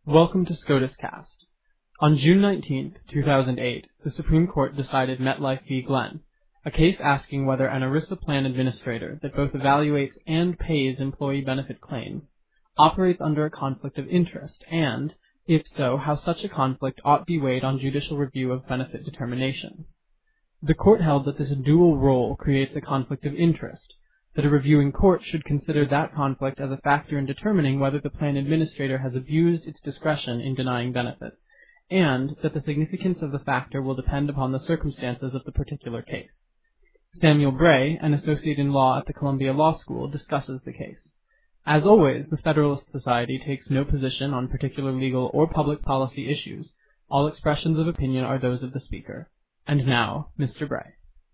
Welcome to SCOTUS Cast. On June 19, 2008, the Supreme Court decided MetLife v. Glenn, a case asking whether an ERISA plan administrator that both evaluates and pays employee benefit claims operates under a conflict of interest and, if so, how such a conflict ought be weighed on judicial review of benefit determinations. The court held that this dual role creates a conflict of interest, that a reviewing court should consider that conflict as a factor in determining whether the plan administrator has abused its discretion in denying benefits, and that the significance of the factor will depend upon the circumstances of the particular case. Samuel Bray, an associate in law at the Columbia Law School, discusses the case. As always, the Federalist Society takes no position on particular legal or public policy issues. All expressions of opinion are those of the speaker. And now, Mr. Bray.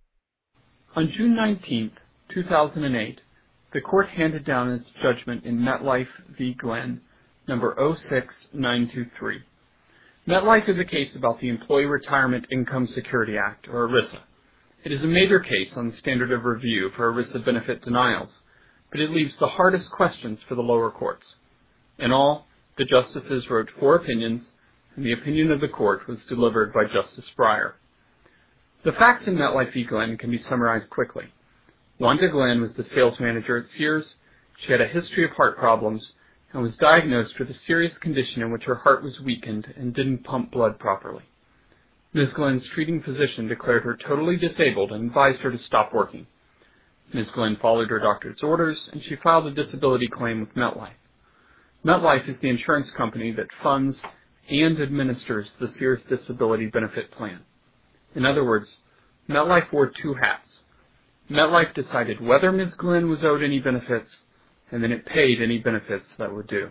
On June 19, 2008, the court handed down its judgment in MetLife v. Glenn, number 06923. MetLife is a case about the Employee Retirement Income Security Act, or ERISA. It is a major case on the standard of review for ERISA benefit denials, but it leaves the hardest questions for the lower courts. In all, the justices wrote 4 opinions, and the opinion of the court was delivered by Justice Breyer. The facts in MetLife v. Glenn can be summarized quickly. Wanda Glenn was the sales manager at Sears. She had a history of heart problems and was diagnosed with a serious condition in which her heart was weakened and didn't pump blood properly. Ms. Glenn's treating physician declared her totally disabled and advised her to stop working. Ms. Glenn followed her doctor's orders, and she filed a disability claim with MetLife. MetLife is the insurance company that funds and administers the Sears Disability Benefit Plan. In other words, MetLife wore 2 hats. MetLife decided whether Ms. Glenn was owed any benefits, and then it paid any benefits that were due.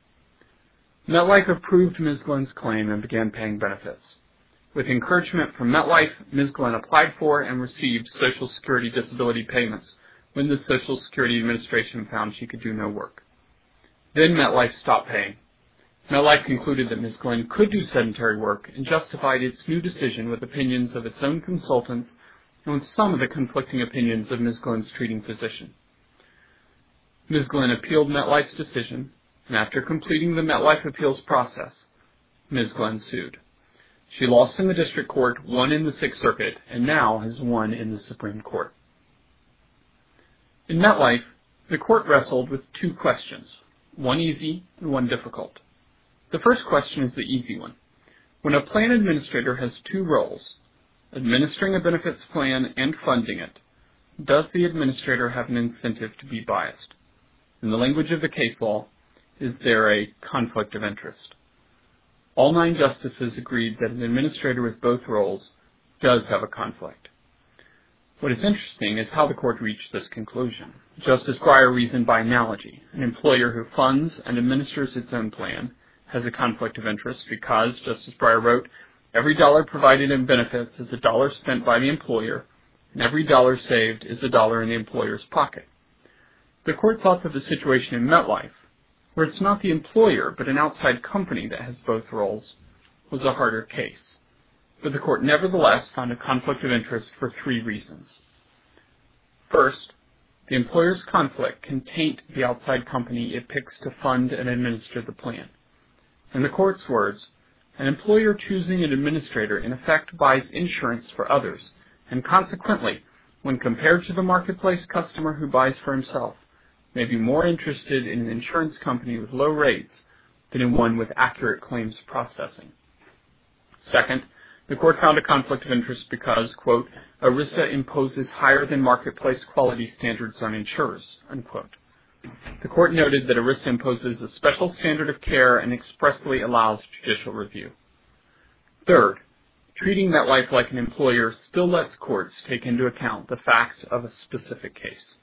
MetLife approved Ms. Glenn's claim and began paying benefits. With encouragement from MetLife, Ms. Glenn applied for and received Social Security disability payments when the Social Security Administration found she could do no work. Then MetLife stopped paying. MetLife concluded that Ms. Glenn could do sedentary work and justified its new decision with opinions of its own consultants and with some of the conflicting opinions of Ms. Glenn's treating physician. Ms. Glenn appealed MetLife's decision, and after completing the MetLife appeals process, Ms. Glenn sued. She lost in the district court, won in the Sixth Circuit, and now has won in the Supreme Court. In MetLife, the court wrestled with 2 questions, one easy and one difficult. The first question is the easy one. When a plan administrator has 2 roles, administering a benefits plan and funding it, does the administrator have an incentive to be biased? In the language of the case law, is there a conflict of interest? All 9 justices agreed that an administrator with both roles does have a conflict. What is interesting is how the court reached this conclusion. Justice Breyer reasoned by analogy. An employer who funds and administers its own plan has a conflict of interest because, Justice Breyer wrote, every dollar provided in benefits is a dollar spent by the employer, and every dollar saved is a dollar in the employer's pocket. The court thought that the situation in MetLife, where it's not the employer but an outside company that has both roles, was a harder case. But the court nevertheless found a conflict of interest for 3 reasons. First, the employer's conflict can taint the outside company it picks to fund and administer the plan. In the court's words, an employer choosing an administrator in effect buys insurance for others, and consequently, when compared to the marketplace customer who buys for himself, may be more interested in an insurance company with low rates than in one with accurate claims processing. Second, the court found a conflict of interest because, quote, ERISA imposes higher than marketplace quality standards on insurers, unquote. The court noted that ERISA imposes a special standard of care and expressly allows judicial review. Third, treating MetLife like an employer still lets courts take into account the facts of a specific case.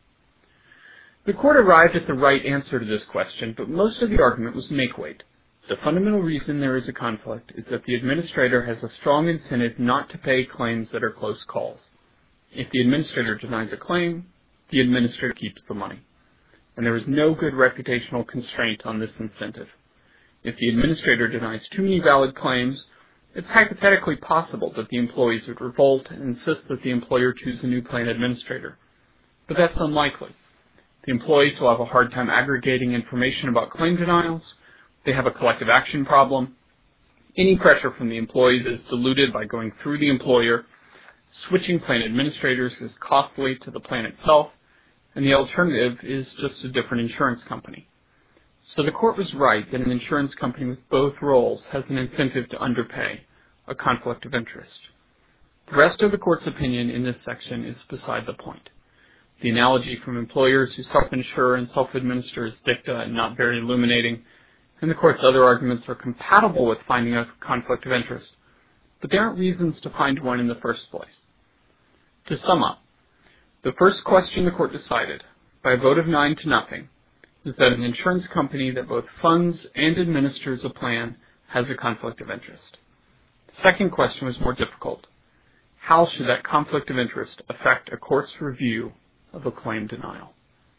The court arrived at the right answer to this question, but most of the argument was make-weight. The fundamental reason there is a conflict is that the administrator has a strong incentive not to pay claims that are close calls. If the administrator denies a claim, the administrator keeps the money. And there is no good reputational constraint on this incentive. If the administrator denies too many valid claims, it's hypothetically possible that the employees would revolt and insist that the employer choose a new plan administrator. But that's unlikely. The employees will have a hard time aggregating information about claim denials, They have a collective action problem. Any pressure from the employees is diluted by going through the employer. Switching plan administrators is costly to the plan itself, and the alternative is just a different insurance company. So the court was right that an insurance company with both roles has an incentive to underpay, a conflict of interest. The rest of the court's opinion in this section is beside the point. The analogy from employers who self-insure and self-administer is dicta and not very illuminating, and the court's other arguments are compatible with finding a conflict of interest, but they aren't reasons to find one in the first place. To sum up, the first question the court decided, by a vote of 9-0, is that an insurance company that both funds and administers a plan has a conflict of interest. The second question was more difficult. How should that conflict of interest affect a court's review of a claim denial?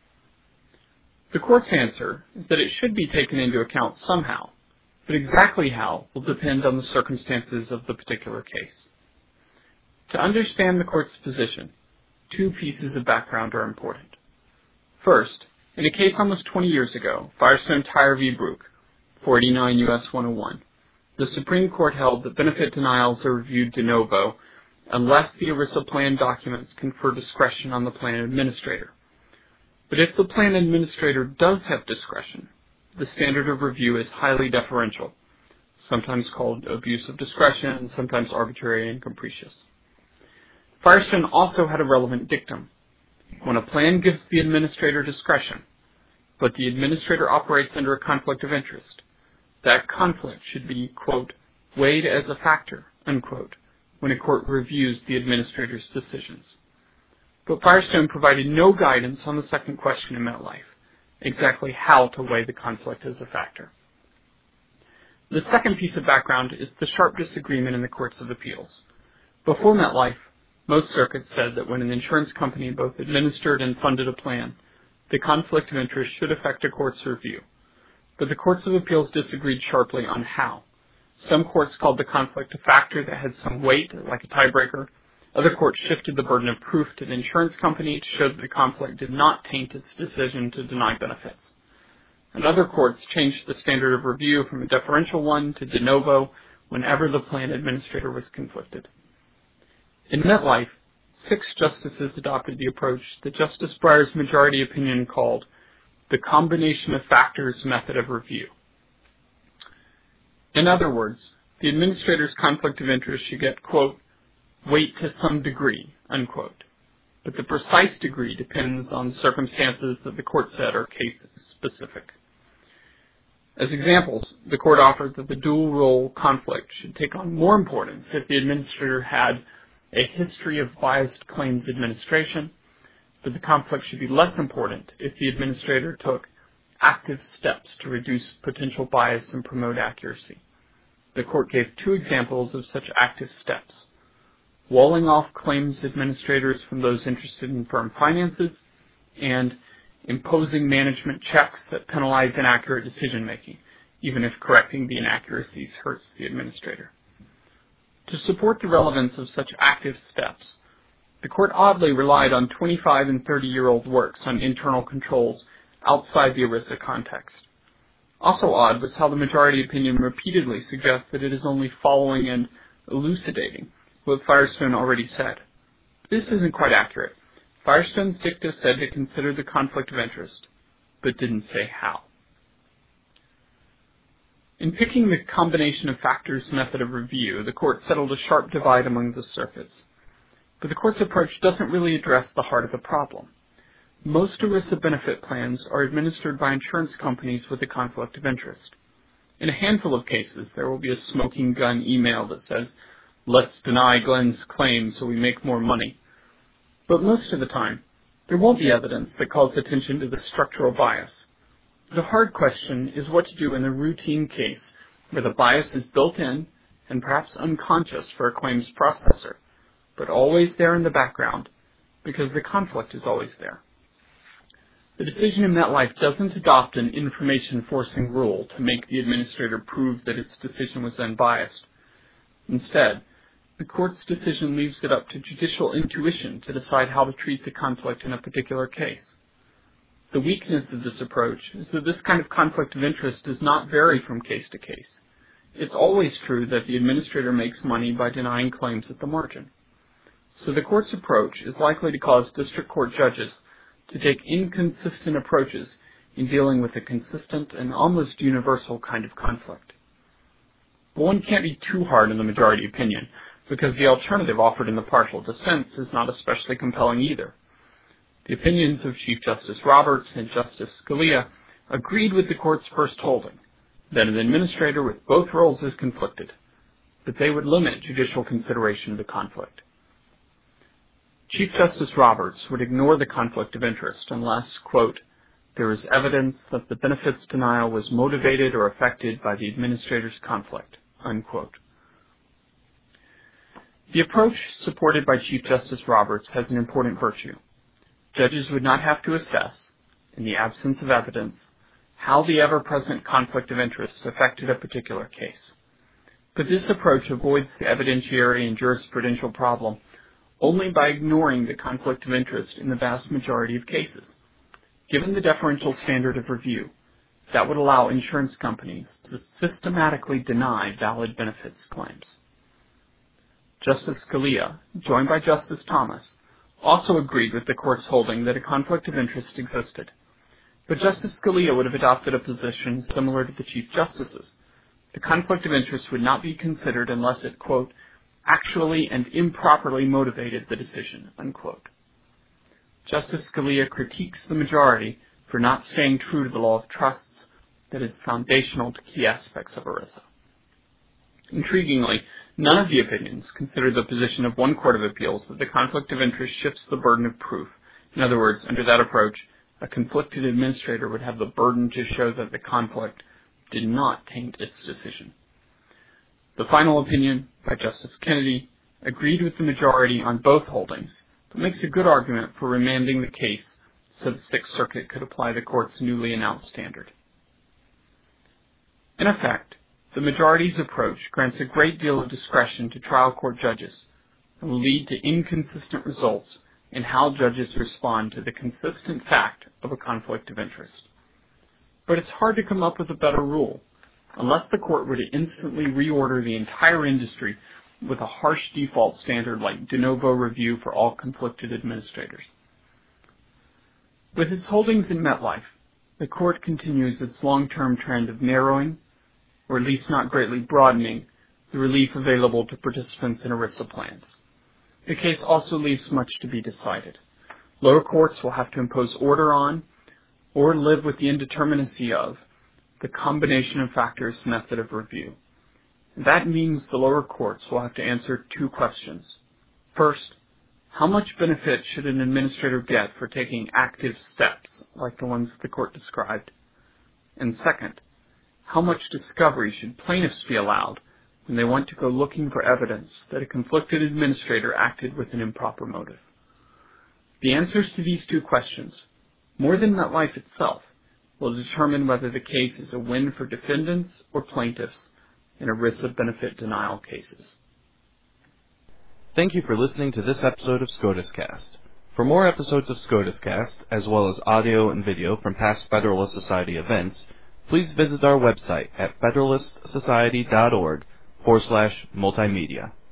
The court's answer is that it should be taken into account somehow, but exactly how will depend on the circumstances of the particular case. To understand the court's position, two pieces of background are important. First, in a case almost 20 years ago, Firestone Tire v. Brook, 489 U.S. 101, the Supreme Court held that benefit denials are reviewed de novo unless the ERISA plan documents confer discretion on the plan administrator. But if the plan administrator does have discretion, the standard of review is highly deferential, sometimes called abuse of discretion, sometimes arbitrary and capricious. Firestone also had a relevant dictum. When a plan gives the administrator discretion, but the administrator operates under a conflict of interest, that conflict should be, quote, weighed as a factor, unquote, when a court reviews the administrator's decisions. But Firestone provided no guidance on the second question in MetLife, exactly how to weigh the conflict as a factor. The second piece of background is the sharp disagreement in the courts of appeals. Before MetLife, most circuits said that when an insurance company both administered and funded a plan, the conflict of interest should affect a court's review. But the courts of appeals disagreed sharply on how. Some courts called the conflict a factor that had some weight, like a tiebreaker. Other courts shifted the burden of proof to the insurance company to show that the conflict did not taint its decision to deny benefits. And other courts changed the standard of review from a deferential one to de novo whenever the plan administrator was conflicted. In MetLife, 6 justices adopted the approach that Justice Breyer's majority opinion called the combination of factors method of review. In other words, the administrator's conflict of interest should get, quote, weight to some degree, unquote. But the precise degree depends on the circumstances that the court said are case-specific. As examples, the court offered that the dual-role conflict should take on more importance if the administrator had a history of biased claims administration, but the conflict should be less important if the administrator took active steps to reduce potential bias and promote accuracy. The court gave 2 examples of such active steps: walling off claims administrators from those interested in firm finances, and imposing management checks that penalize inaccurate decision-making, even if correcting the inaccuracies hurts the administrator. To support the relevance of such active steps, the court oddly relied on 25- and 30-year-old works on internal controls outside the ERISA context. Also odd was how the majority opinion repeatedly suggests that it is only following and elucidating what Firestone already said. This isn't quite accurate. Firestone's dicta said to consider the conflict of interest, but didn't say how. In picking the combination of factors method of review, the court settled a sharp divide among the circuits. But the court's approach doesn't really address the heart of the problem. Most ERISA benefit plans are administered by insurance companies with a conflict of interest. In a handful of cases, there will be a smoking gun email that says, "Let's deny Glenn's claim so we make more money." But most of the time, there won't be evidence that calls attention to the structural bias. The hard question is what to do in the routine case where the bias is built in and perhaps unconscious for a claims processor, but always there in the background because the conflict is always there. The decision in MetLife doesn't adopt an information-forcing rule to make the administrator prove that its decision was unbiased. Instead, the court's decision leaves it up to judicial intuition to decide how to treat the conflict in a particular case. The weakness of this approach is that this kind of conflict of interest does not vary from case to case. It's always true that the administrator makes money by denying claims at the margin. So the court's approach is likely to cause district court judges to take inconsistent approaches in dealing with a consistent and almost universal kind of conflict. But one can't be too hard on the majority opinion, because the alternative offered in the partial dissents is not especially compelling either. The opinions of Chief Justice Roberts and Justice Scalia agreed with the court's first holding, that an administrator with both roles is conflicted, but they would limit judicial consideration of the conflict. Chief Justice Roberts would ignore the conflict of interest unless, quote, there is evidence that the benefits denial was motivated or affected by the administrator's conflict, unquote. The approach supported by Chief Justice Roberts has an important virtue. Judges would not have to assess, in the absence of evidence, how the ever-present conflict of interest affected a particular case. But this approach avoids the evidentiary and jurisprudential problem only by ignoring the conflict of interest in the vast majority of cases. Given the deferential standard of review, that would allow insurance companies to systematically deny valid benefits claims. Justice Scalia, joined by Justice Thomas, also agreed with the court's holding that a conflict of interest existed. But Justice Scalia would have adopted a position similar to the Chief Justice's. The conflict of interest would not be considered unless it, quote, actually and improperly motivated the decision, unquote. Justice Scalia critiques the majority for not staying true to the law of trusts that is foundational to key aspects of ERISA. Intriguingly, none of the opinions consider the position of one court of appeals that the conflict of interest shifts the burden of proof. In other words, under that approach, a conflicted administrator would have the burden to show that the conflict did not taint its decision. The final opinion, by Justice Kennedy, agreed with the majority on both holdings, but makes a good argument for remanding the case so the Sixth Circuit could apply the court's newly announced standard. In effect, the majority's approach grants a great deal of discretion to trial court judges and will lead to inconsistent results in how judges respond to the consistent fact of a conflict of interest. But it's hard to come up with a better rule, unless the court were to instantly reorder the entire industry with a harsh default standard like de novo review for all conflicted administrators. With its holdings in MetLife, the court continues its long-term trend of narrowing, or at least not greatly broadening, the relief available to participants in ERISA plans. The case also leaves much to be decided. Lower courts will have to impose order on, or live with the indeterminacy of, the combination of factors method of review. And that means the lower courts will have to answer two questions. First, how much benefit should an administrator get for taking active steps, like the ones the court described? And second, how much discovery should plaintiffs be allowed when they want to go looking for evidence that a conflicted administrator acted with an improper motive? The answers to these two questions, more than MetLife itself, will determine whether the case is a win for defendants or plaintiffs in ERISA benefit denial cases. Thank you for listening to this episode of SCOTUScast. For more episodes of SCOTUScast, as well as audio and video from past Federalist Society events, please visit our website at federalistsociety.org/multimedia.